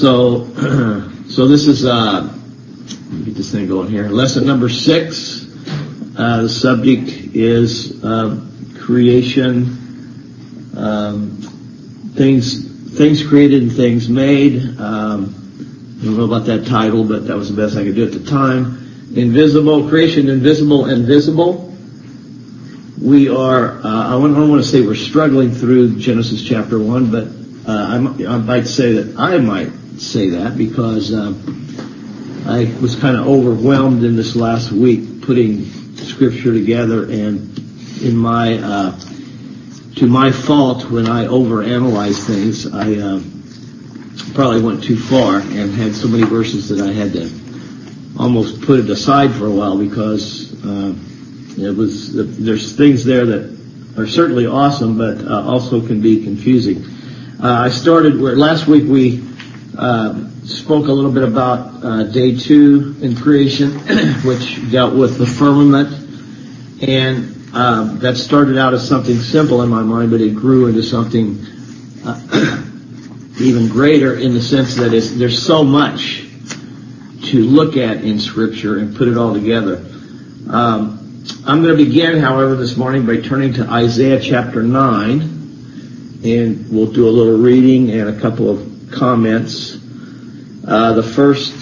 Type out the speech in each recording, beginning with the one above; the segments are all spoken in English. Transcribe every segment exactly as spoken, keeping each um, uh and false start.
So, so this is, uh, let me get this thing going here. Lesson number six. Uh, the subject is uh, creation, um, things, things created and things made. Um, I don't know about that title, but that was the best I could do at the time. Invisible creation, invisible and visible. We are. Uh, I don't want to say we're struggling through Genesis chapter one, but uh, I, I might say that I might say that because uh, I was kind of overwhelmed in this last week putting Scripture together, and in my uh, to my fault, when I overanalyze things, I uh, probably went too far and had so many verses that I had to almost put it aside for a while because uh, it was there's things there that are certainly awesome, but uh, also can be confusing. Uh, I started where last week we uh, spoke a little bit about uh, day two in creation, which dealt with the firmament, and uh, that started out as something simple in my mind, but it grew into something uh, even greater in the sense that it's, there's so much to look at in Scripture and put it all together. Um, I'm going to begin, however, this morning by turning to Isaiah chapter nine, and we'll do a little reading and a couple of comments. Uh, the first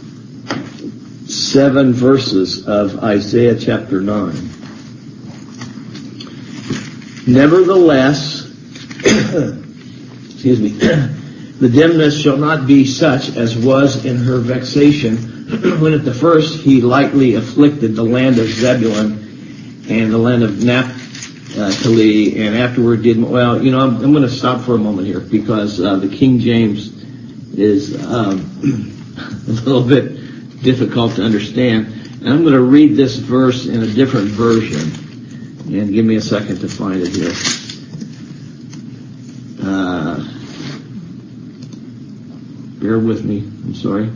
seven verses of Isaiah chapter nine. Nevertheless, excuse me, the dimness shall not be such as was in her vexation, when at the first he lightly afflicted the land of Zebulun and the land of Naphtali, and afterward did, well, you know, I'm, I'm going to stop for a moment here, because uh, the King James is um, a little bit difficult to understand, and I'm going to read this verse in a different version, and give me a second to find it here. Uh... Bear with me. I'm sorry.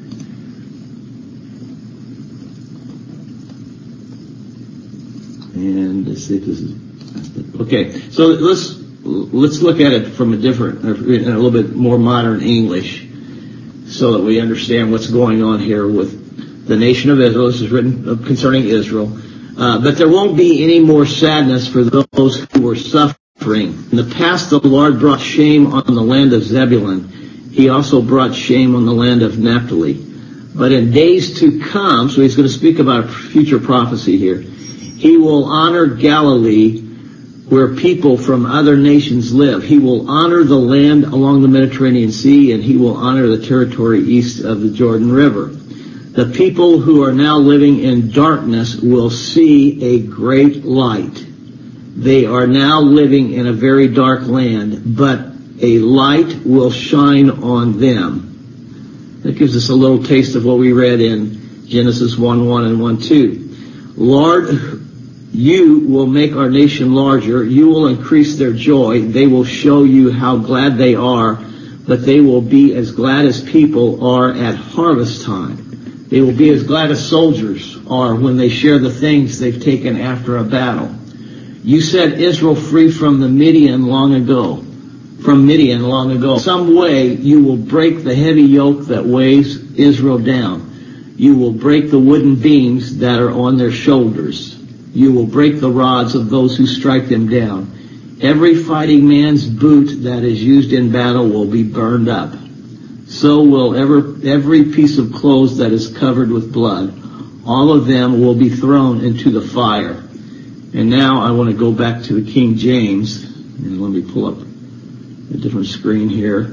And let's see if this is okay. So let's let's look at it from a different, in a little bit more modern English, so that we understand what's going on here with the nation of Israel. This is written concerning Israel. Uh, but there won't be any more sadness for those who were suffering. In the past, the Lord brought shame on the land of Zebulun. He also brought shame on the land of Naphtali. But in days to come, so he's going to speak about a future prophecy here, he will honor Galilee, where people from other nations live. He will honor the land along the Mediterranean Sea, and he will honor the territory east of the Jordan River. The people who are now living in darkness will see a great light. They are now living in a very dark land, but a light will shine on them. That gives us a little taste of what we read in Genesis one one and one two. Lord, you will make our nation larger. You will increase their joy. They will show you how glad they are, but they will be as glad as people are at harvest time. They will be as glad as soldiers are when they share the things they've taken after a battle. You set Israel free from the Midian long ago. From Midian long ago. Some way you will break the heavy yoke that weighs Israel down. You will break the wooden beams that are on their shoulders. You will break the rods of those who strike them down. Every fighting man's boot that is used in battle will be burned up. So will ever, every piece of clothes that is covered with blood. All of them will be thrown into the fire. And now I want to go back to the King James, and let me pull up a different screen here.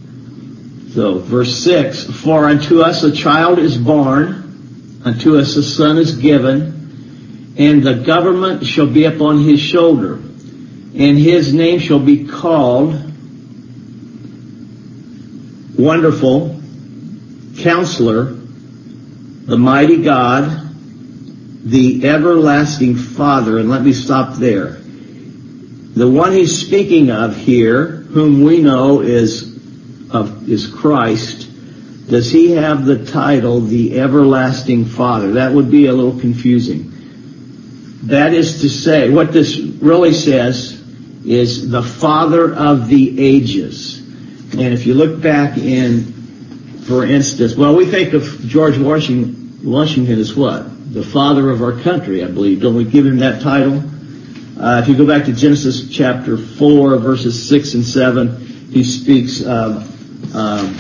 So, verse six, for unto us a child is born, unto us a son is given, and the government shall be upon his shoulder, and his name shall be called Wonderful, Counselor, the Mighty God, the Everlasting Father. And let me stop there. The one he's speaking of here, whom we know is of is Christ, does he have the title the Everlasting Father? That would be a little confusing. That is to say, what this really says is the Father of the ages. And if you look back in for instance, well, we think of George Washington, Washington as what? The father of our country, I believe. Don't we give him that title? Uh, if you go back to Genesis chapter four, verses six and seven, he speaks of, um,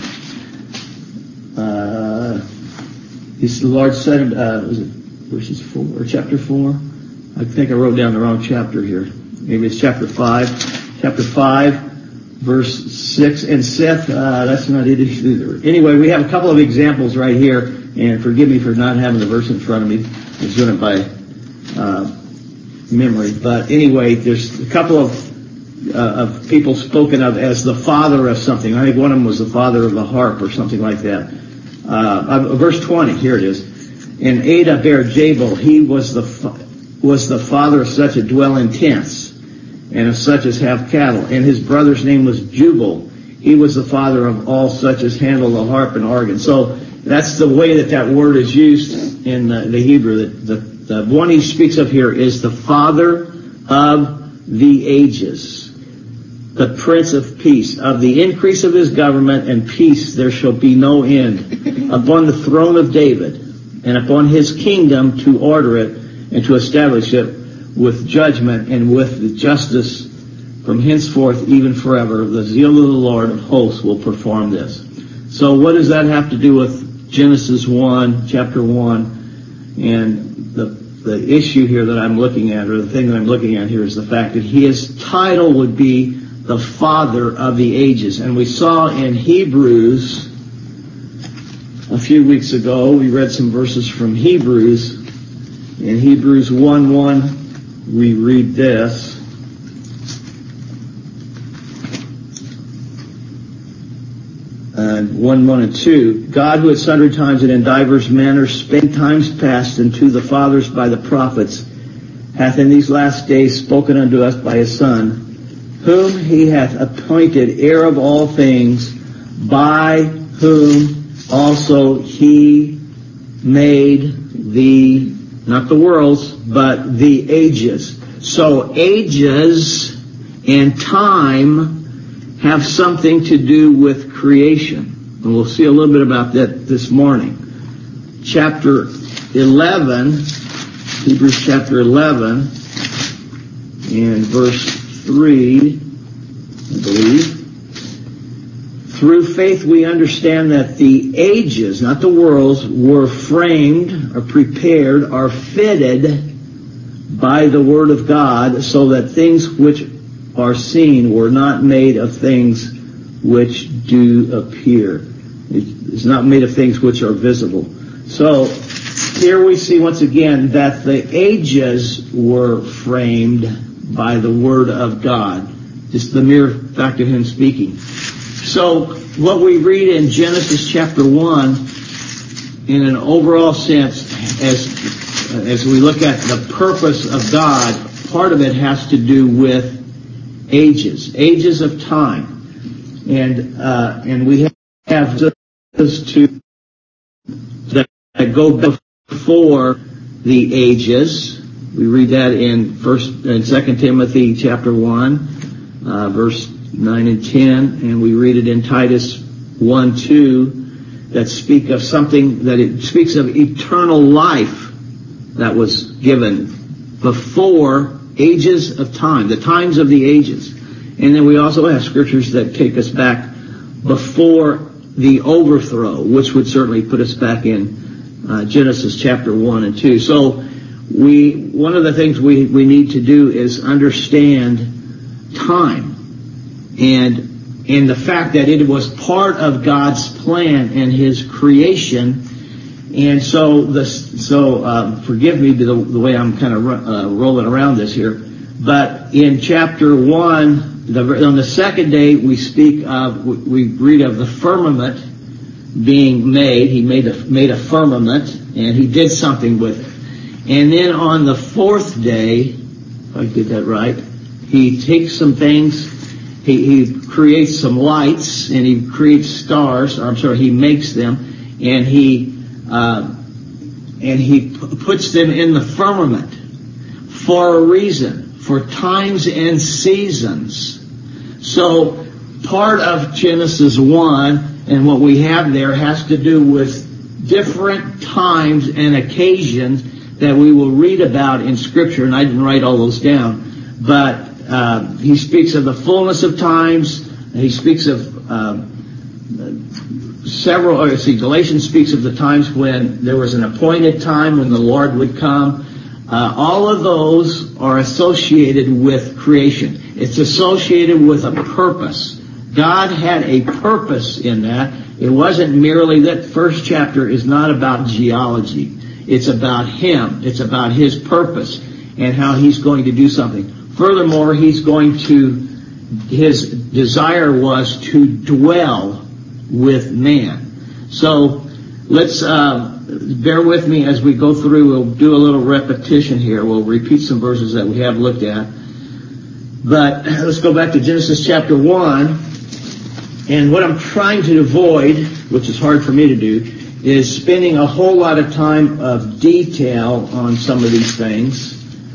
uh, he's the Lord said, uh, was it verses four or chapter four? I think I wrote down the wrong chapter here. Maybe it's chapter five. Chapter five, verse six. And Seth, uh, that's not it either. Anyway, we have a couple of examples right here, and forgive me for not having the verse in front of me. I was doing it by uh, memory. But anyway, there's a couple of, uh, of people spoken of as the father of something. I think one of them was the father of the harp or something like that. Uh, verse twenty, here it is. And Ada bare Jabal, he was the fa- was the father of such as dwell in tents, and of such as have cattle. And his brother's name was Jubal. He was the father of all such as handle the harp and organ. So that's the way that that word is used in the, the Hebrew. The, the, the one he speaks of here is the father of the ages, the Prince of Peace. Of the increase of his government and peace there shall be no end upon the throne of David and upon his kingdom, to order it and to establish it with judgment and with justice from henceforth even forever. The zeal of the Lord of hosts will perform this. So what does that have to do with Genesis one, chapter one? And the the issue here that I'm looking at, or the thing that I'm looking at here, is the fact that his title would be the Father of the ages. And we saw in Hebrews a few weeks ago, we read some verses from Hebrews. In Hebrews one one, we read this. And one, one, and two. God, who at sundry times and in divers manners spake times past unto the fathers by the prophets, hath in these last days spoken unto us by his Son, whom he hath appointed heir of all things, by whom also he made the, not the worlds, but the ages. So ages and time have something to do with creation. And we'll see a little bit about that this morning. Chapter eleven, Hebrews chapter eleven, and verse three, I believe. Through faith we understand that the ages, not the worlds, were framed, or prepared, or fitted by the word of God, so that things which are seen were not made of things which do appear. It's not made of things which are visible. So here we see once again that the ages were framed by the word of God. Just the mere fact of him speaking. So what we read in Genesis chapter one, in an overall sense, as as we look at the purpose of God, part of it has to do with ages, ages of time, and uh, and we have those two that go before the ages. We read that in First and Second Timothy chapter one, uh, verse nine and ten, and we read it in Titus one two, that speak of something, that it speaks of eternal life that was given before ages of time, the times of the ages. And then we also have scriptures that take us back before the overthrow, which would certainly put us back in uh, Genesis chapter one and two. So we, one of the things we, we need to do is understand time. And in the fact that it was part of God's plan and his creation. And so, the, so um, forgive me the, the way I'm kind of uh, rolling around this here. But in chapter one, the, on the second day, we speak of, we read of the firmament being made. He made a, made a firmament, and he did something with it. And then on the fourth day, if I get that right, he takes some things. He, he creates some lights, and he creates stars. Or I'm sorry, he makes them, and he uh, and he p- puts them in the firmament for a reason, for times and seasons. So part of Genesis one And what we have there has to do with different times and occasions that we will read about in Scripture, and I didn't write all those down. But uh, he speaks of the fullness of times. He speaks of uh, several, or see, Galatians speaks of the times when there was an appointed time when the Lord would come. Uh, all of those are associated with creation. It's associated with a purpose. God had a purpose in that. It wasn't merely, that first chapter is not about geology. It's about Him. It's about His purpose and how He's going to do something. Furthermore, He's going to, His desire was to dwell with man. So let's uh, bear with me as we go through. We'll do a little repetition here. We'll repeat some verses that we have looked at. But let's go back to Genesis chapter one. And what I'm trying to avoid, which is hard for me to do, is spending a whole lot of time of detail on some of these things.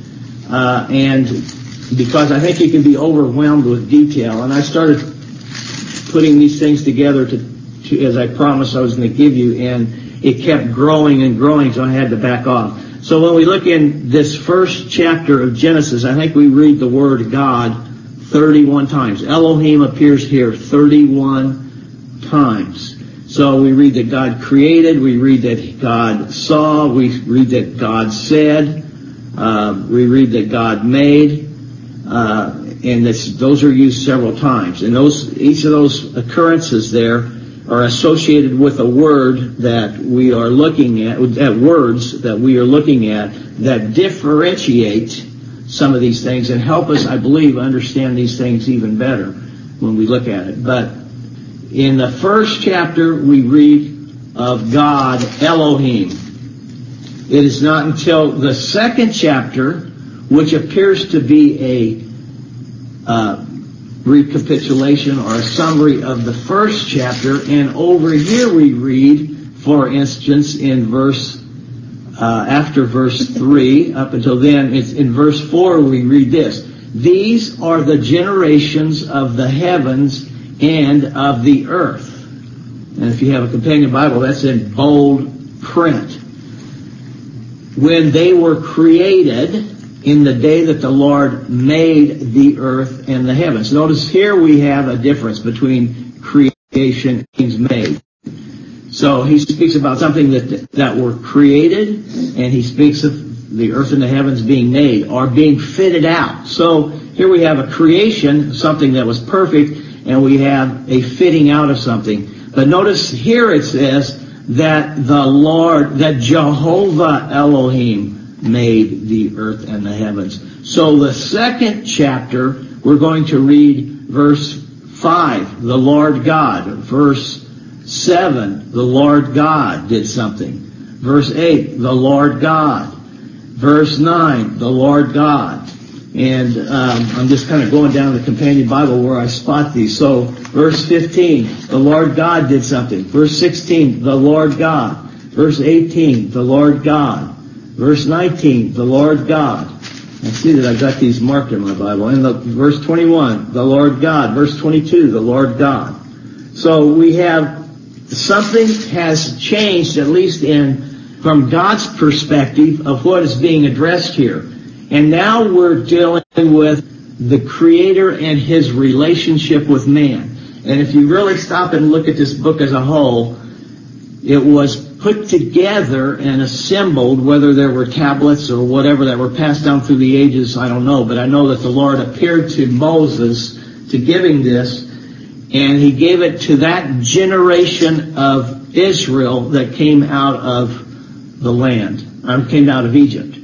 Uh, and because I think you can be overwhelmed with detail. And I started putting these things together to, to as I promised I was going to give you, and it kept growing and growing, so I had to back off. So when we look in this first chapter of Genesis, I think we read the word God thirty-one times. Elohim appears here thirty-one times. So we read that God created, we read that God saw, we read that God said, uh, we read that God made, uh, and this, those are used several times. And those, each of those occurrences there are associated with a word that we are looking at, at words that we are looking at that differentiate some of these things and help us, I believe, understand these things even better when we look at it. But in the first chapter, we read of God, Elohim. It is not until the second chapter, which appears to be a uh, recapitulation or a summary of the first chapter, and over here we read, for instance, in verse Uh, after verse three, up until then, it's in verse four we read this. These are the generations of the heavens and of the earth. And if you have a companion Bible, that's in bold print. When they were created in the day that the Lord made the earth and the heavens. Notice here we have a difference between creation and things made. So he speaks about something that that were created, and he speaks of the earth and the heavens being made, or being fitted out. So here we have a creation, something that was perfect, and we have a fitting out of something. But notice here it says that the Lord, that Jehovah Elohim made the earth and the heavens. So the second chapter, we're going to read verse five, the Lord God. Verse seven, the Lord God did something. Verse eight, the Lord God. Verse nine, the Lord God. And um, I'm just kind of going down the companion Bible where I spot these. So verse fifteen, the Lord God did something. Verse sixteen, the Lord God. Verse eighteen, the Lord God. Verse nineteen, the Lord God. I see that I've got these marked in my Bible. And the, verse twenty-one, the Lord God. Verse twenty-two, the Lord God. So we have something has changed, at least in from God's perspective of what is being addressed here. And now we're dealing with the Creator and His relationship with man. And if you really stop and look at this book as a whole, it was put together and assembled, whether there were tablets or whatever that were passed down through the ages, I don't know. But I know that the Lord appeared to Moses to give him this, and He gave it to that generation of Israel that came out of the land, or came out of Egypt.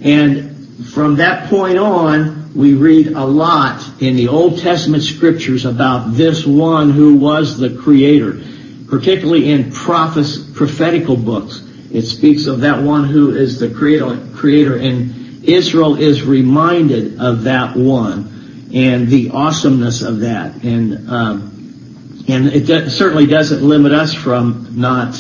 And from that point on, we read a lot in the Old Testament scriptures about this one who was the Creator, particularly in prophes- prophetical books. It speaks of that one who is the creator, creator, and Israel is reminded of that one and the awesomeness of that. And um, and it de- certainly doesn't limit us from not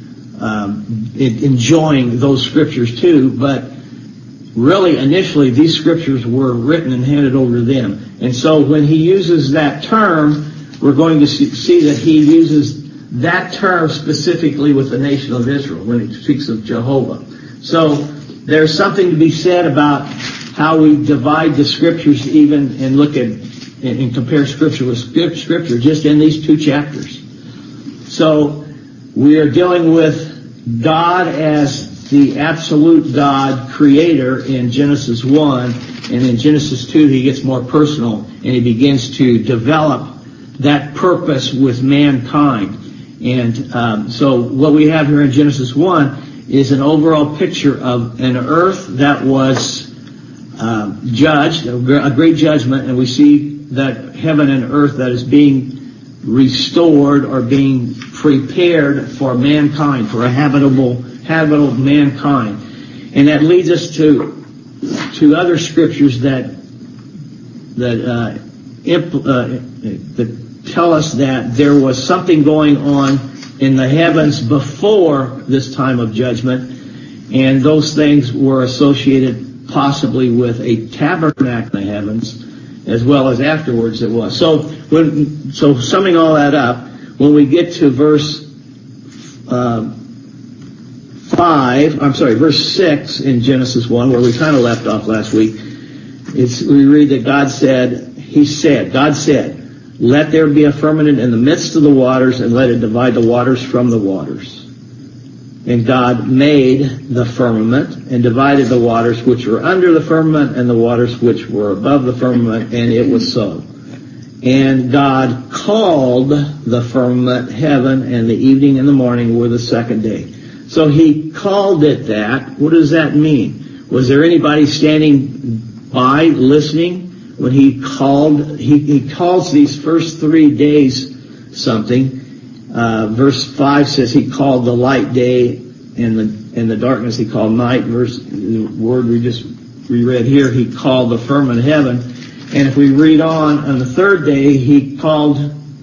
um, enjoying those scriptures too, but really, initially, these scriptures were written and handed over to them. And so when he uses that term, we're going to see, see that he uses that term specifically with the nation of Israel when it speaks of Jehovah. So there's something to be said about how we divide the scriptures even and look at and, and compare scripture with scripture just in these two chapters. So we are dealing with God as the absolute God creator in Genesis one, and in Genesis two he gets more personal and he begins to develop that purpose with mankind. And um, so what we have here in Genesis one is an overall picture of an earth that was uh, judged, a great judgment, and we see that heaven and earth that is being restored or being prepared for mankind, for a habitable, habitable mankind. And that leads us to to other scriptures that that uh, imp, uh, that tell us that there was something going on in the heavens before this time of judgment, and those things were associated possibly with a tabernacle in the heavens, as well as afterwards it was. So, when, so summing all that up, when we get to verse uh, five, I'm sorry, verse six in Genesis one, where we kind of left off last week, it's, we read that God said, He said, God said, let there be a firmament in the midst of the waters, and let it divide the waters from the waters. And God made the firmament and divided the waters which were under the firmament and the waters which were above the firmament, and it was so. And God called the firmament heaven, and the evening and the morning were the second day. So he called it that. What does that mean? Was there anybody standing by listening when he called? He, he calls these first three days something. Uh, verse five says he called the light day, and the and the darkness he called night. Verse the word we just reread here, he called the firmament heaven. And if we read on, on the third day he called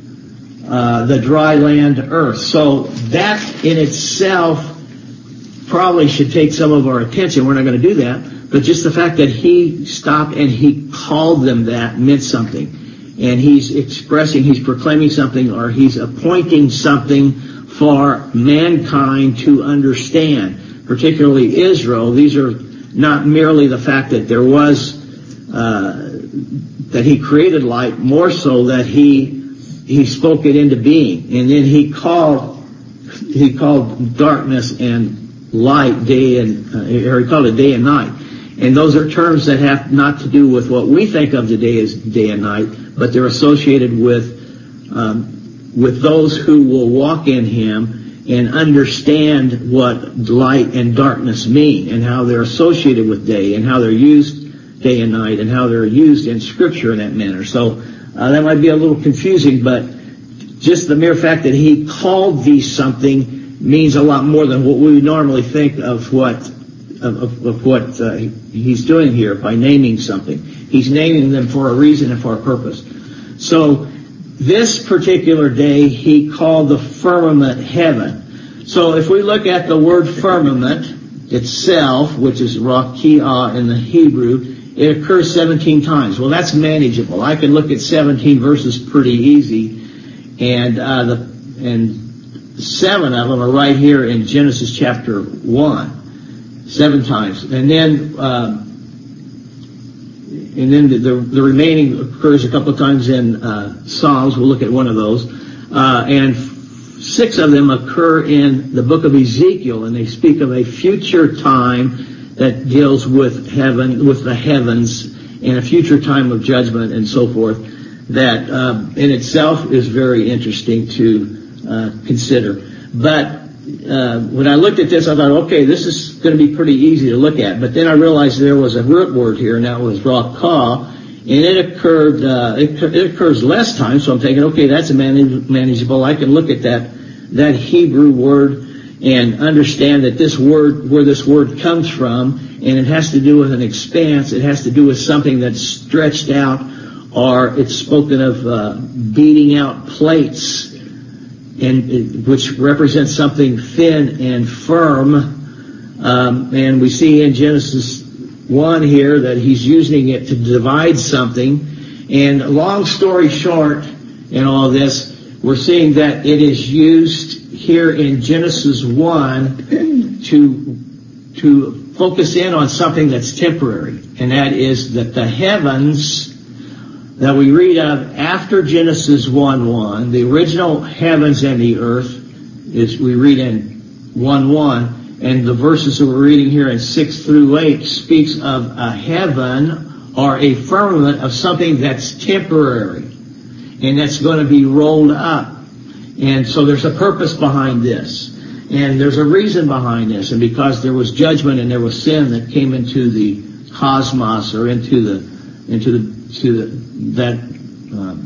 uh, the dry land earth. So that in itself probably should take some of our attention. We're not going to do that, but just the fact that he stopped and he called them that meant something. And he's expressing, he's proclaiming something, or he's appointing something for mankind to understand, particularly Israel. These are not merely the fact that there was, uh, that he created light, more so that he he spoke it into being. And then he called, he called darkness and light day and, uh, or he called it day and night. And those are terms that have not to do with what we think of today as day and night, but they're associated with um, with those who will walk in him and understand what light and darkness mean, and how they're associated with day, and how they're used day and night, and how they're used in Scripture in that manner. So uh, that might be a little confusing, but just the mere fact that he called these something means a lot more than what we normally think of what of, of, of what uh, he's doing here by naming something. He's naming them for a reason and for a purpose. So this particular day he called the firmament heaven. So if we look at the word firmament itself, which is rakia in the Hebrew, it occurs seventeen times. Well, that's manageable. I can look at seventeen verses pretty easy, and uh, the and seven of them are right here in Genesis chapter one, seven times, and then uh, and then the, the the remaining occurs a couple of times in uh, Psalms. We'll look at one of those, uh, and six of them occur in the book of Ezekiel, and they speak of a future time that deals with heaven, with the heavens, and a future time of judgment and so forth. That um, in itself is very interesting to uh, consider. But uh, when I looked at this, I thought, okay, this is going to be pretty easy to look at. But then I realized there was a root word here, and that was rakah, and it occurred. Uh, it, it occurs less times. So I'm thinking, okay, that's manage, manageable. I can look at that that Hebrew word and understand that this word, where this word comes from, and it has to do with an expanse. It has to do with something that's stretched out, or it's spoken of uh, beating out plates, and it, which represents something thin and firm. Um, and we see in Genesis one here that he's using it to divide something. And long story short in all of this, we're seeing that it is used here in Genesis one to to focus in on something that's temporary, and that is that the heavens that we read of after Genesis one one, the original heavens and the earth, is we read in one one, and the verses that we're reading here in six through eight speaks of a heaven or a firmament of something that's temporary, and that's going to be rolled up. And so there's a purpose behind this, and there's a reason behind this, and because there was judgment and there was sin that came into the cosmos, or into the into the to the, that um,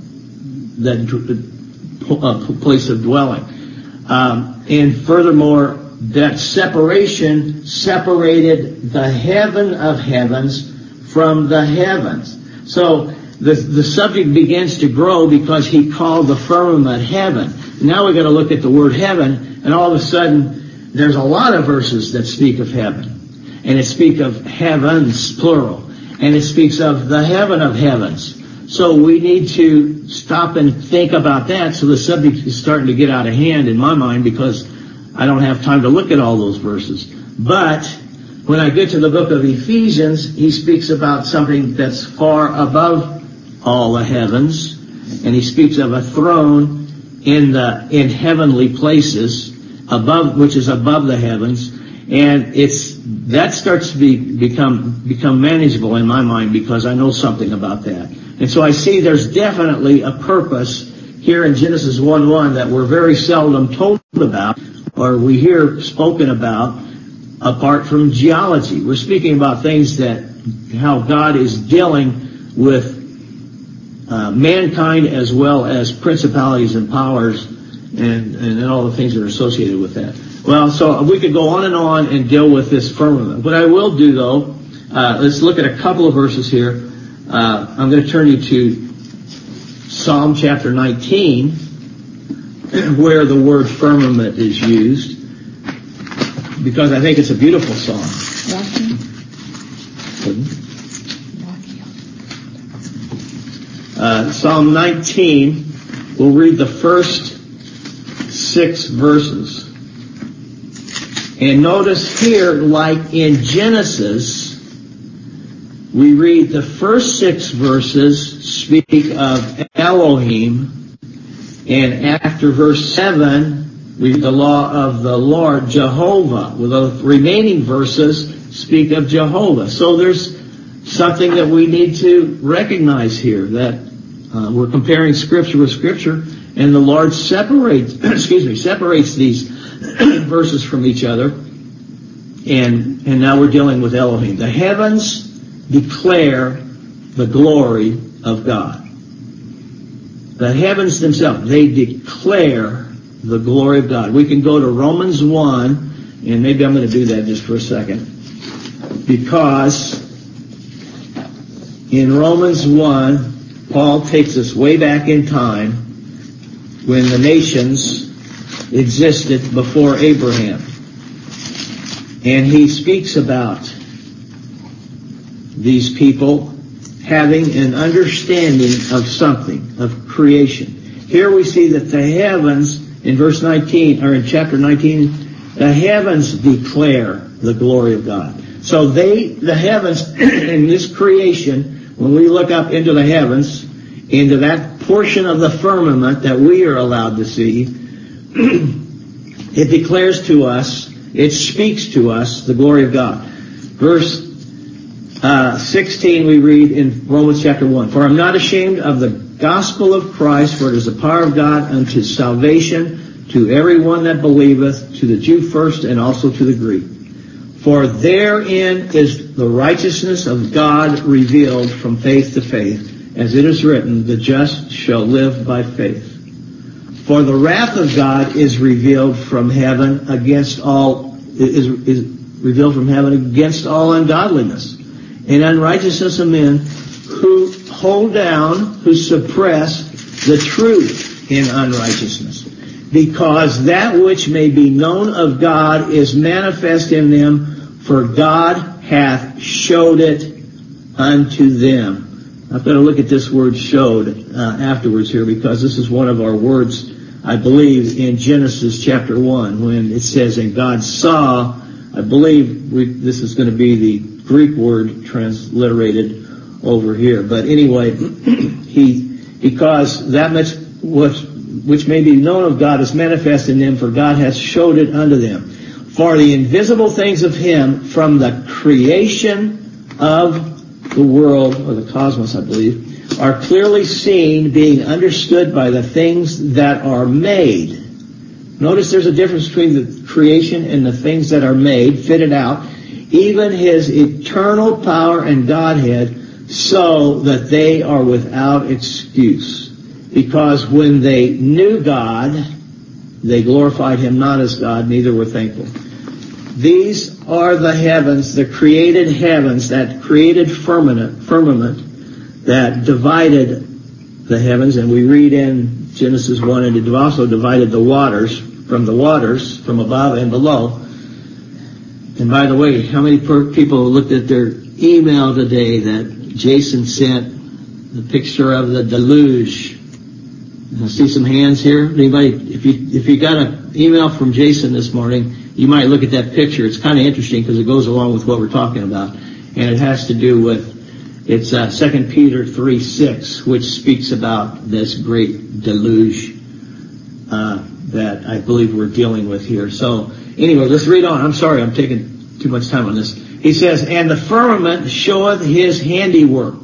that uh, place of dwelling, um, and furthermore, that separation separated the heaven of heavens from the heavens. So the the subject begins to grow because he called the firmament heaven. Now we're going to look at the word heaven, and all of a sudden there's a lot of verses that speak of heaven, and it speaks of heavens, plural, and it speaks of the heaven of heavens. So we need to stop and think about that. So the subject is starting to get out of hand in my mind, because I don't have time to look at all those verses. But when I get to the book of Ephesians, he speaks about something that's far above all the heavens, and he speaks of a throne in the in heavenly places, above, which is above the heavens, and it's that starts to be become become manageable in my mind, because I know something about that. And so I see there's definitely a purpose here in Genesis one one that we're very seldom told about, or we hear spoken about, apart from geology. We're speaking about things that, how God is dealing with uh, mankind, as well as principalities and powers, and, and all the things that are associated with that. Well, so we could go on and on and deal with this firmament. What I will do, though, uh, let's look at a couple of verses here. Uh, I'm going to turn you to Psalm chapter nineteen, where the word firmament is used, because I think it's a beautiful psalm. Uh, Psalm nineteen, we'll read the first six verses. And notice here, like in Genesis, we read the first six verses speak of Elohim, and after verse seven, we read the law of the Lord, Jehovah. Well, the remaining verses speak of Jehovah. So there's something that we need to recognize here, that uh, we're comparing Scripture with Scripture, and the Lord separates, excuse me, separates these verses from each other, and and now we're dealing with Elohim. The heavens declare the glory of God. The heavens themselves, they declare the glory of God. We can go to Romans one, and maybe I'm going to do that just for a second, because in Romans one, Paul takes us way back in time when the nations existed before Abraham. And he speaks about these people having an understanding of something, of creation. Here we see that the heavens, in verse nineteen, or in chapter nineteen, the heavens declare the glory of God. So they, the heavens, in this creation, when we look up into the heavens, into that portion of the firmament that we are allowed to see, it declares to us, it speaks to us the glory of God. Verse uh, sixteen we read in Romans chapter one, "For I'm not ashamed of the gospel of Christ, for it is the power of God unto salvation to everyone that believeth, to the Jew first and also to the Greek. For therein is the righteousness of God revealed from faith to faith, as it is written, the just shall live by faith. For the wrath of God is revealed from heaven against all, is, is revealed from heaven against all ungodliness and unrighteousness of men, who hold down, who suppress the truth in unrighteousness. Because that which may be known of God is manifest in them, for God hath showed it unto them." I've got to look at this word "showed" uh, afterwards here, because this is one of our words I believe, in Genesis chapter one, when it says, and God saw, I believe we, this is going to be the Greek word transliterated over here. But anyway, he, because that much was, which may be known of God is manifest in them, for God hath showed it unto them. For the invisible things of him from the creation of the world, or the cosmos, I believe, are clearly seen, being understood by the things that are made. Notice there's a difference between the creation and the things that are made, fitted out, even his eternal power and Godhead, so that they are without excuse. Because when they knew God, they glorified him not as God, neither were thankful. These are the heavens, the created heavens, that created firmament, firmament that divided the heavens. And we read in Genesis one, and it also divided the waters from the waters, from above and below. And by the way, how many per- people looked at their email today that Jason sent the picture of the deluge? I see some hands here. Anybody, if you if you got an email from Jason this morning, you might look at that picture. It's kind of interesting because it goes along with what we're talking about, and it has to do with it's uh, Second Peter three six, which speaks about this great deluge uh, that I believe we're dealing with here. So anyway, let's read on. I'm sorry, I'm taking too much time on this. He says, and the firmament showeth his handiwork.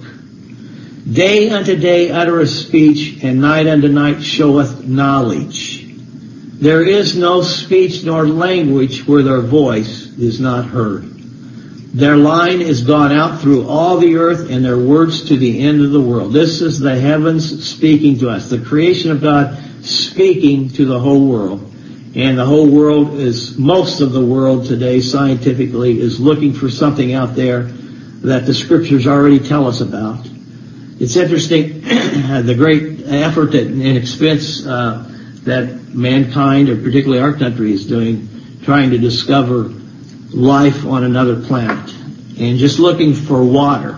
Day unto day uttereth speech, and night unto night showeth knowledge. There is no speech nor language where their voice is not heard. Their line is gone out through all the earth, and their words to the end of the world. This is the heavens speaking to us, the creation of God speaking to the whole world. And the whole world is, most of the world today scientifically is looking for something out there that the scriptures already tell us about. It's interesting, the great effort and expense uh, that mankind, or particularly our country, is doing, trying to discover life on another planet, and just looking for water.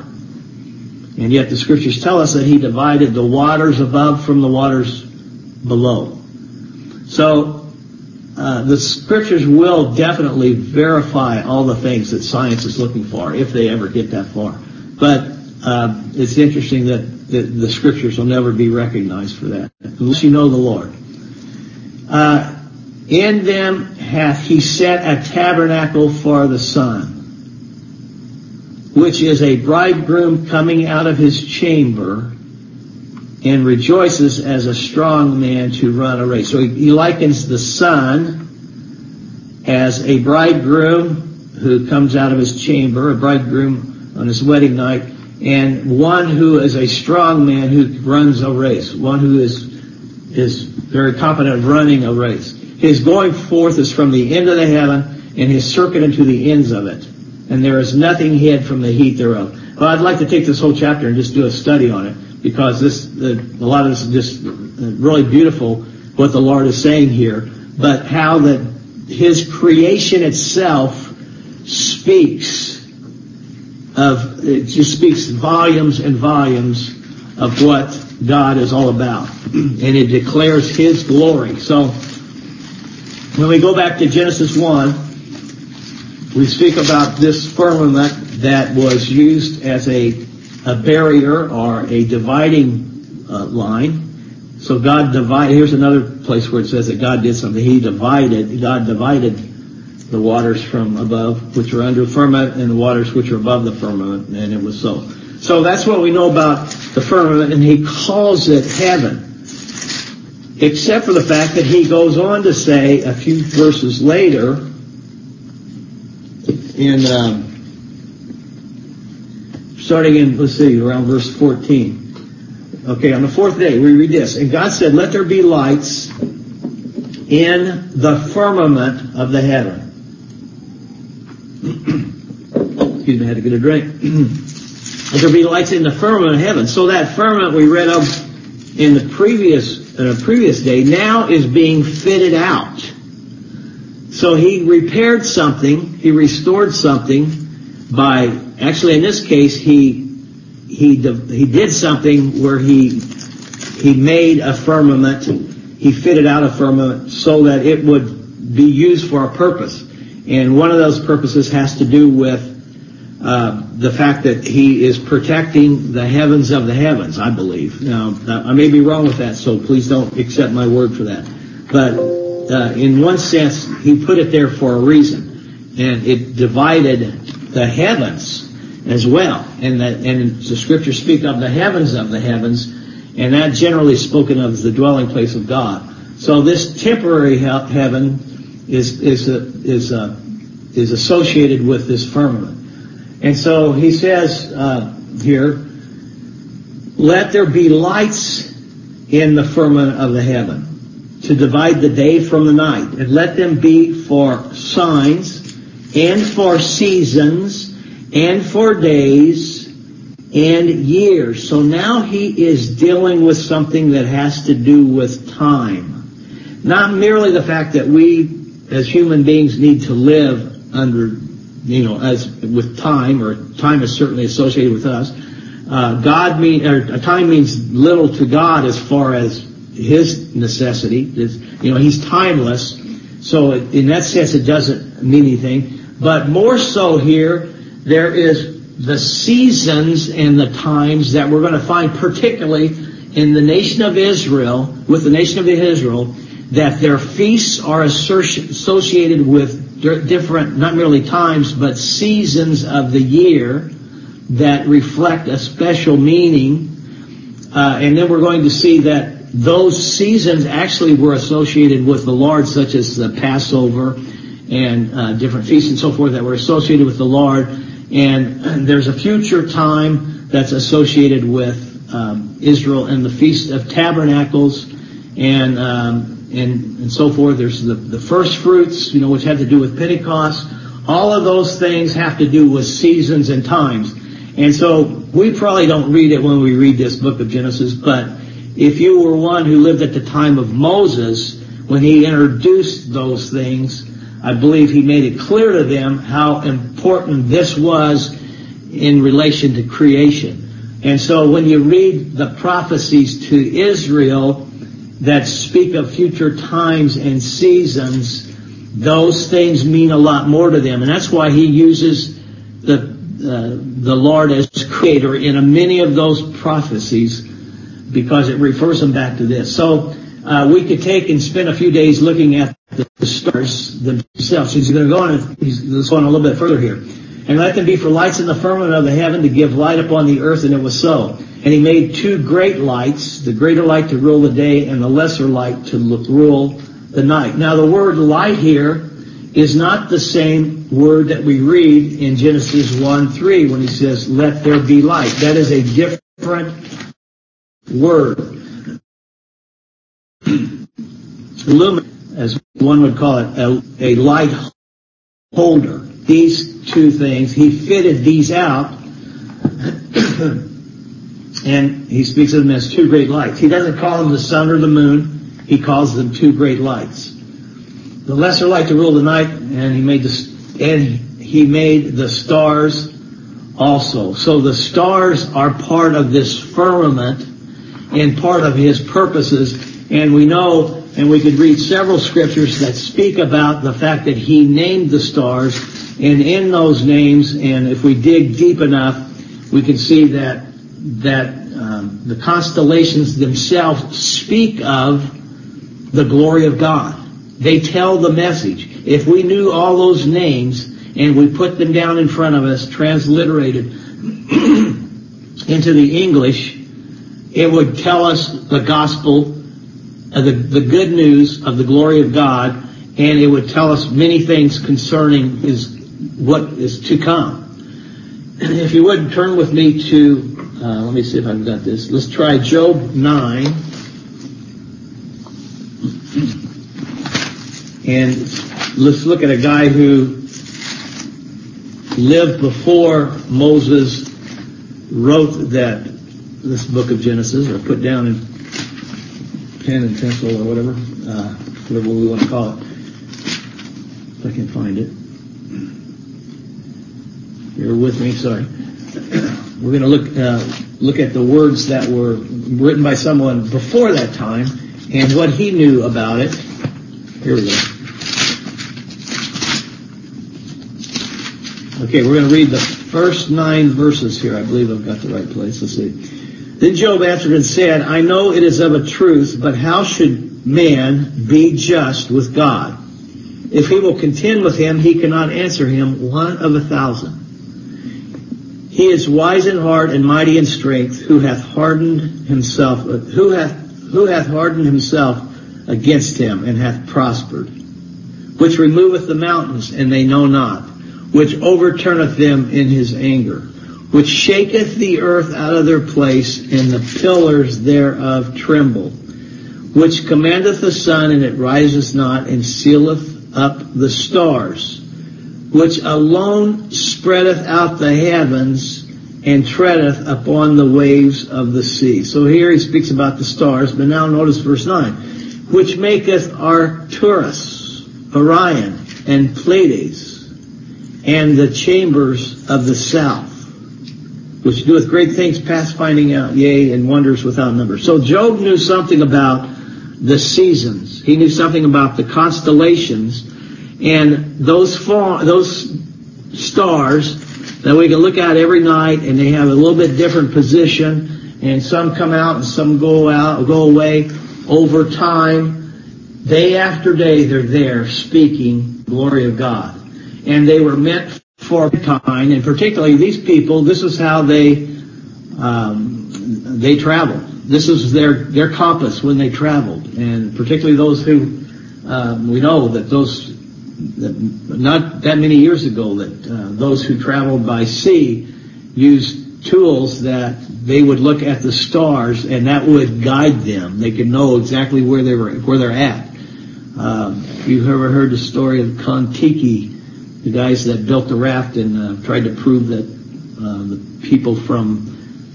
And yet the scriptures tell us that he divided the waters above from the waters below. So uh, the scriptures will definitely verify all the things that science is looking for, if they ever get that far. But Uh, it's interesting that the, the scriptures will never be recognized for that, unless you know the Lord. Uh, in them hath he set a tabernacle for the sun, which is a bridegroom coming out of his chamber, and rejoices as a strong man to run a race. So he, he likens the sun as a bridegroom who comes out of his chamber, a bridegroom on his wedding night, and one who is a strong man who runs a race, one who is is very competent of running a race. His going forth is from the end of the heaven, and his circuit unto the ends of it. And there is nothing hid from the heat thereof. Well, I'd like to take this whole chapter and just do a study on it, because this the, a lot of this is just really beautiful, what the Lord is saying here. But how that his creation itself speaks of, it just speaks volumes and volumes of what God is all about. And it declares his glory. So when we go back to Genesis one, we speak about this firmament that was used as a, a barrier or a dividing uh, line. So God divided, here's another place where it says that God did something. He divided, God divided the waters from above, which are under the firmament, and the waters which are above the firmament, and it was so. So that's what we know about the firmament, and he calls it heaven. Except for the fact that he goes on to say a few verses later, in um, starting in, let's see, around verse fourteen. Okay, on the fourth day, we read this. And God said, let there be lights in the firmament of the heaven. Excuse me, I had to get a drink. Let there be lights in the firmament of heaven. So that firmament we read of in the previous, uh, previous day now is being fitted out. So he repaired something, he restored something by, actually in this case, he he he did something where he he made a firmament. he fitted out a firmament so that it would be used for a purpose. And one of those purposes has to do with uh, the fact that he is protecting the heavens of the heavens, I believe. Now, I may be wrong with that, so please don't accept my word for that. But uh, in one sense, he put it there for a reason. And it divided the heavens as well. And, that, and the scriptures speak of the heavens of the heavens, and that generally is spoken of as the dwelling place of God. So this temporary he- heaven is is a, is a, is associated with this firmament. And so he says uh, here, let there be lights in the firmament of the heaven to divide the day from the night, and let them be for signs and for seasons and for days and years. So now he is dealing with something that has to do with time. Not merely the fact that we as human beings need to live under, you know, as with time, or time is certainly associated with us. Uh, God mean, or time means little to God as far as his necessity. It's, you know, he's timeless. So in that sense, it doesn't mean anything. But more so here, there is the seasons and the times that we're going to find, particularly in the nation of Israel, with the nation of Israel, that their feasts are associated with different, not merely times, but seasons of the year that reflect a special meaning. Uh, and then we're going to see that those seasons actually were associated with the Lord, such as the Passover and uh, different feasts and so forth that were associated with the Lord. And there's a future time that's associated with um, Israel and the Feast of Tabernacles and um, and, and so forth. There's the, the first fruits, you know, which have to do with Pentecost. All of those things have to do with seasons and times. And so we probably don't read it when we read this book of Genesis, but if you were one who lived at the time of Moses, when he introduced those things, I believe he made it clear to them how important this was in relation to creation. And so when you read the prophecies to Israel that speak of future times and seasons, those things mean a lot more to them. And that's why he uses the uh, the Lord as creator in a, many of those prophecies, because it refers them back to this. So uh, we could take and spend a few days looking at the stars themselves. He's going to go on, and he's let's go on a little bit further here. And let them be for lights in the firmament of the heaven to give light upon the earth, and it was so. And he made two great lights, the greater light to rule the day and the lesser light to rule the night. Now the word light here is not the same word that we read in Genesis one three when he says, let there be light. That is a different word. Lumen, as one would call it, a, a light holder. These two things, he fitted these out, and he speaks of them as two great lights. He doesn't call them the sun or the moon. He calls them two great lights. The lesser light to rule the night, and he made the and he made the stars also. So the stars are part of this firmament and part of his purposes. And we know, and we could read several scriptures that speak about the fact that he named the stars. And in those names, and if we dig deep enough, we can see that that um, the constellations themselves speak of the glory of God. They tell the message. If we knew all those names and we put them down in front of us, transliterated into the English, it would tell us the gospel, uh, the, the good news of the glory of God, and it would tell us many things concerning his what is to come. If you would turn with me to, uh, let me see if I've got this. Let's try Job nine. And let's look at a guy who lived before Moses wrote that this book of Genesis, or put down in pen and pencil or whatever, uh, whatever we want to call it. If I can find it. You're with me, sorry. We're going to look uh, look at the words that were written by someone before that time, and what he knew about it. Here we go. Okay, we're going to read the first nine verses here. I believe I've got the right place. Let's see. Then Job answered and said, I know it is of a truth, but how should man be just with God? If he will contend with him, he cannot answer him one of a thousand. He is wise in heart and mighty in strength, who hath hardened himself, who hath who hath hardened himself against him, and hath prospered, which removeth the mountains, and they know not, which overturneth them in his anger, which shaketh the earth out of their place, and the pillars thereof tremble, which commandeth the sun, and it riseth not, and sealeth up the stars, which alone spreadeth out the heavens, and treadeth upon the waves of the sea. So here he speaks about the stars, but now notice verse nine. Which maketh Arcturus, Orion, and Pleiades, and the chambers of the south, which doeth great things past finding out, yea, and wonders without number. So Job knew something about the seasons. He knew something about the constellations, and those far, those stars that we can look at every night, and they have a little bit different position, and some come out and some go out, go away over time. Day after day, they're there speaking glory of God. And they were meant for time, and particularly these people, this is how they, um, they traveled. This was their, their compass when they traveled. And particularly those who, um, we know that those, that not that many years ago, that uh, those who traveled by sea used tools that they would look at the stars, and that would guide them. They could know exactly where they were, where they're at. Um, you've ever heard the story of Kon-Tiki, the guys that built the raft and uh, tried to prove that uh, the people from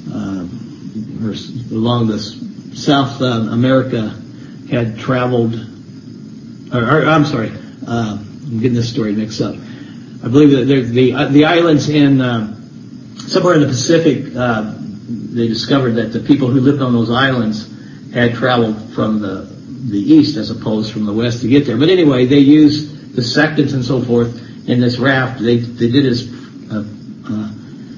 uh, or along the South uh, America had traveled, or, or I'm sorry, uh, I'm getting this story mixed up. I believe that the uh, the islands in uh, somewhere in the Pacific, uh, they discovered that the people who lived on those islands had traveled from the the east as opposed from the west to get there. But anyway, they used the sectants and so forth in this raft. They they did as uh, uh,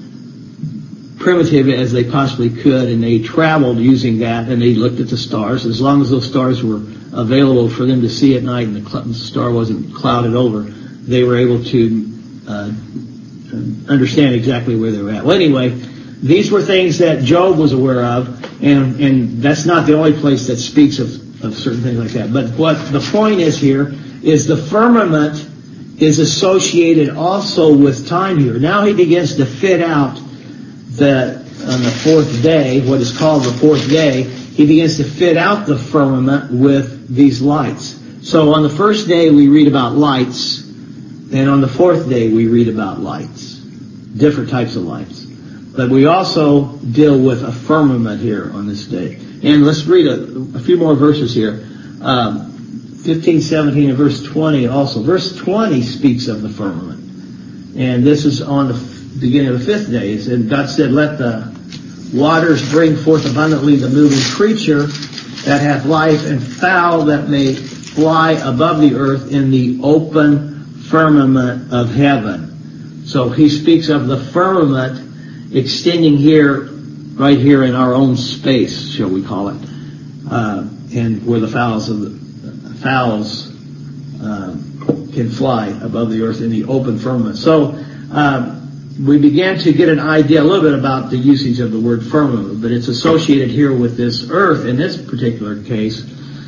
primitive as they possibly could, and they traveled using that, and they looked at the stars. As long as those stars were available for them to see at night, and the, cl- the star wasn't clouded over, they were able to uh, understand exactly where they were at. Well, anyway, these were things that Job was aware of, and and that's not the only place that speaks of, of certain things like that. But what the point is here is the firmament is associated also with time here. Now he begins to fit out the, on the fourth day, what is called the fourth day, he begins to fit out the firmament with these lights. So on the first day we read about lights, and on the fourth day we read about lights, different types of lights. But we also deal with a firmament here on this day. And let's read a, a few more verses here. Um, fifteen, seventeen, and verse twenty also. Verse twenty speaks of the firmament. And this is on the f- beginning of the fifth day. And God said, let the waters bring forth abundantly the moving creature that hath life, and fowl that may fly above the earth in the open firmament of heaven. So he speaks of the firmament extending here, right here in our own space, shall we call it, uh, and where the fowls of the fowls uh, can fly above the earth in the open firmament. So um, we began to get an idea a little bit about the usage of the word firmament, but it's associated here with this earth in this particular case.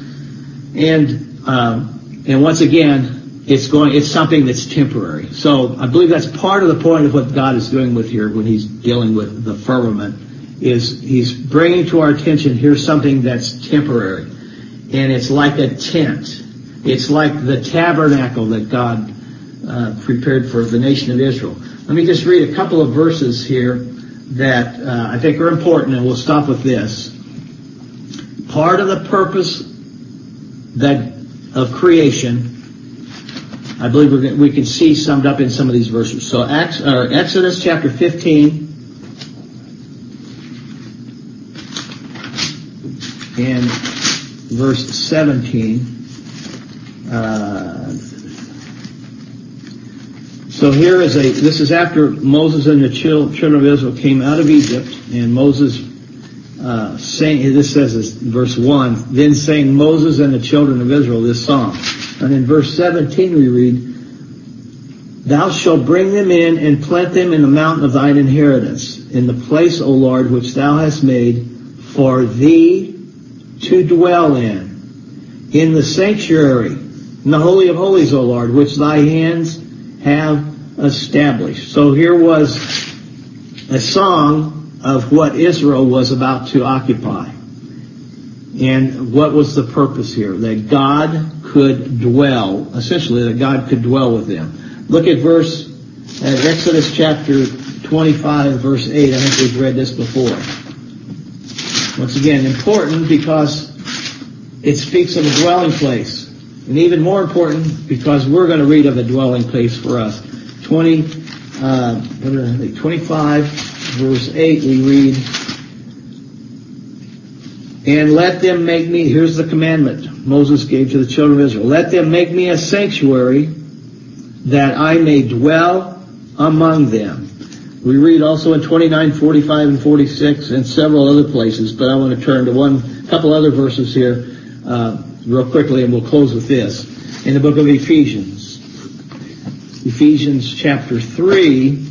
And um, and once again, it's going. It's something that's temporary. So I believe that's part of the point of what God is doing with here when He's dealing with the firmament. Is He's bringing to our attention here's something that's temporary, and it's like a tent. It's like the tabernacle that God uh, prepared for the nation of Israel. Let me just read a couple of verses here that uh, I think are important, and we'll stop with this. Part of the purpose that of creation, I believe we're, we can see summed up in some of these verses. So Ex, uh, Exodus chapter fifteen, and verse seventeen. Uh, so here is a, this is after Moses and the children of Israel came out of Egypt, and Moses uh, sang, this says this, verse one, then sang Moses and the children of Israel this song. And in verse seventeen we read, thou shalt bring them in and plant them in the mountain of thine inheritance, in the place, O Lord, which thou hast made for thee to dwell in, in the sanctuary, in the Holy of Holies, O Lord, which thy hands have established. So here was a song of what Israel was about to occupy. And what was the purpose here? That God could dwell, essentially that God could dwell with them. Look at verse, at Exodus chapter twenty-five, verse eight. I think we've read this before. Once again, important because it speaks of a dwelling place. And even more important because we're going to read of a dwelling place for us. twenty, uh, what did I think? twenty-five, verse eight, we read, and let them make me, here's the commandment Moses gave to the children of Israel, let them make me a sanctuary that I may dwell among them. We read also in twenty-nine, forty-five, and forty-six, and several other places, but I want to turn to one, couple other verses here, uh, real quickly, and we'll close with this. In the book of Ephesians. Ephesians chapter three.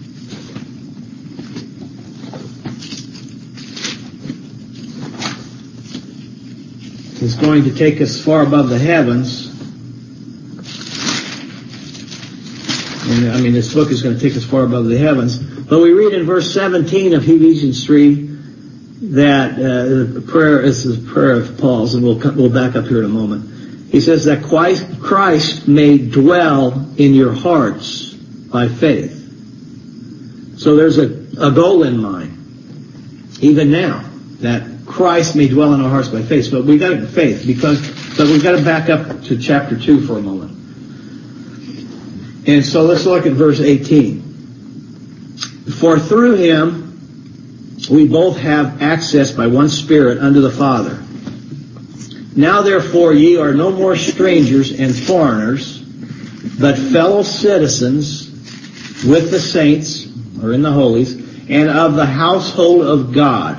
Is going to take us far above the heavens. And I mean, this book is going to take us far above the heavens. But we read in verse seventeen of Ephesians three that uh, the prayer is the prayer of Paul's, and we'll we'll back up here in a moment. He says that Christ may dwell in your hearts by faith. So there's a, a goal in mind, even now, that Christ may dwell in our hearts by faith. But we got faith because, but we've got to back up to chapter two for a moment. And so let's look at verse eighteen. For through him we both have access by one Spirit unto the Father. Now therefore ye are no more strangers and foreigners, but fellow citizens with the saints, or in the holies, and of the household of God,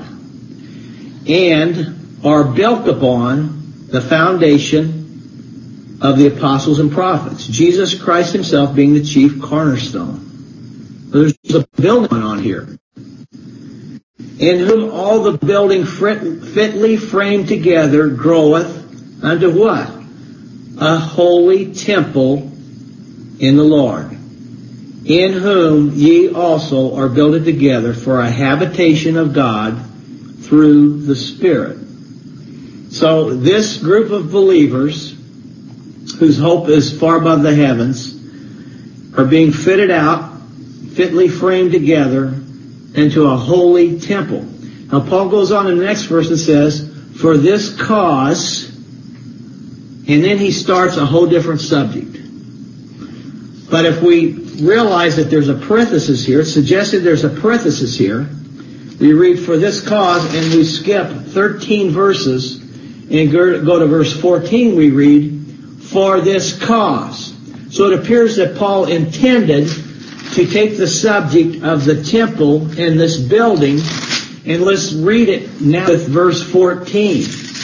and are built upon the foundation of the apostles and prophets, Jesus Christ himself being the chief cornerstone. There's a building going on here. In whom all the building fitly framed together groweth unto what? A holy temple in the Lord, in whom ye also are builded together for a habitation of God through the Spirit. So this group of believers, whose hope is far above the heavens, are being fitted out, fitly framed together into a holy temple. Now Paul goes on in the next verse and says, for this cause, and then he starts a whole different subject. But if we realize that there's a parenthesis here, it's suggested there's a parenthesis here, we read for this cause, and we skip thirteen verses, and go to verse fourteen, we read, for this cause. So it appears that Paul intended to take the subject of the temple and this building, and let's read it now with verse fourteen.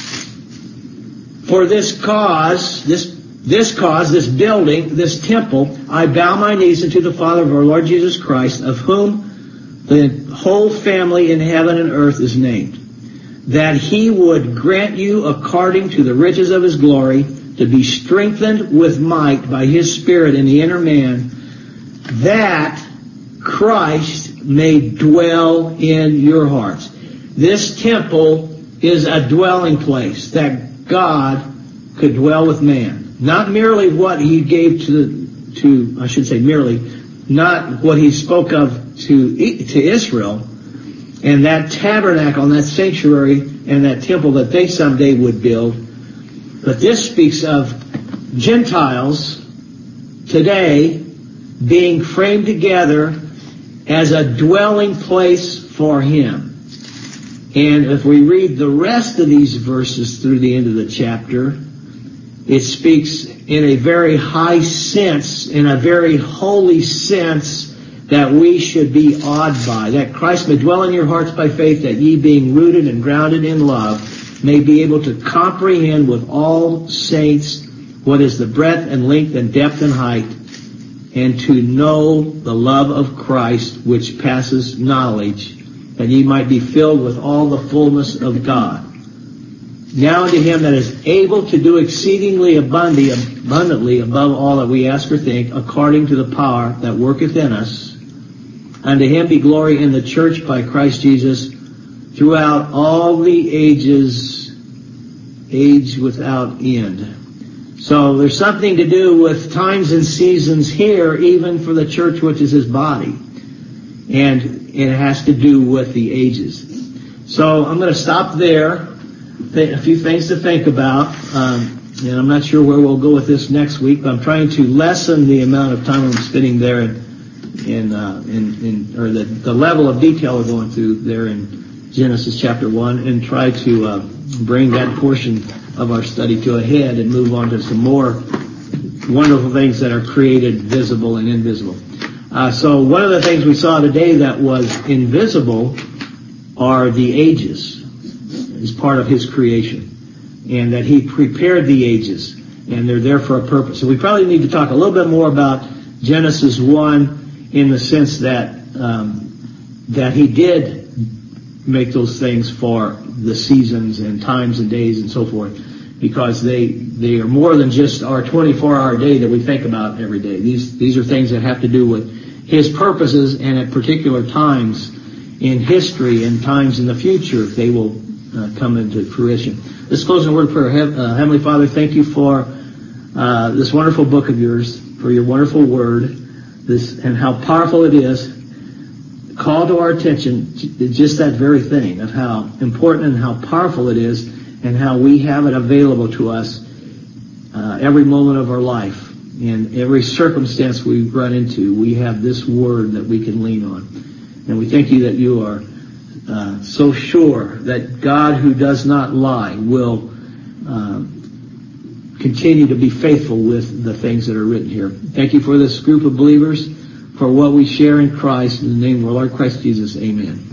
For this cause, this this cause, this building, this temple, I bow my knees unto the Father of our Lord Jesus Christ, of whom the whole family in heaven and earth is named, that he would grant you according to the riches of his glory to be strengthened with might by his Spirit in the inner man, that Christ may dwell in your hearts. This temple is a dwelling place that God could dwell with man. Not merely what he gave to, to I should say merely, not what he spoke of to, to Israel, and that tabernacle and that sanctuary and that temple that they someday would build. But this speaks of Gentiles today being framed together as a dwelling place for him. And if we read the rest of these verses through the end of the chapter, it speaks in a very high sense, in a very holy sense, that we should be awed by, that Christ may dwell in your hearts by faith, that ye being rooted and grounded in love may be able to comprehend with all saints what is the breadth and length and depth and height, and to know the love of Christ which passes knowledge, that ye might be filled with all the fullness of God. Now unto him that is able to do exceedingly abundantly above all that we ask or think, according to the power that worketh in us, unto him be glory in the church by Christ Jesus throughout all the ages, age without end. So there's something to do with times and seasons here, even for the church, which is his body. And it has to do with the ages. So I'm going to stop there. A few things to think about. Um, and I'm not sure where we'll go with this next week, but I'm trying to lessen the amount of time I'm spending there in, in, uh, in, in or the, the level of detail we're going through there in Genesis chapter one, and try to uh, bring that portion of our study to a head and move on to some more wonderful things that are created, visible and invisible. Uh, so one of the things we saw today that was invisible are the ages, as part of his creation, and that he prepared the ages, and they're there for a purpose. So we probably need to talk a little bit more about Genesis one in the sense that um, that he did make those things for the seasons and times and days and so forth, because they they are more than just our twenty-four hour day that we think about every day. These these are things that have to do with his purposes, and at particular times in history and times in the future they will Uh, come into fruition. Let's close in a word of prayer. He- uh, Heavenly Father, thank you for uh, this wonderful book of yours, for your wonderful word, this and how powerful it is. Call to our attention just that very thing of how important and how powerful it is, and how we have it available to us uh, every moment of our life. In every circumstance we run into, we have this word that we can lean on. And we thank you that you are Uh, so sure that God, who does not lie, will uh, continue to be faithful with the things that are written here. Thank you for this group of believers, for what we share in Christ. In the name of our Lord Christ Jesus, amen.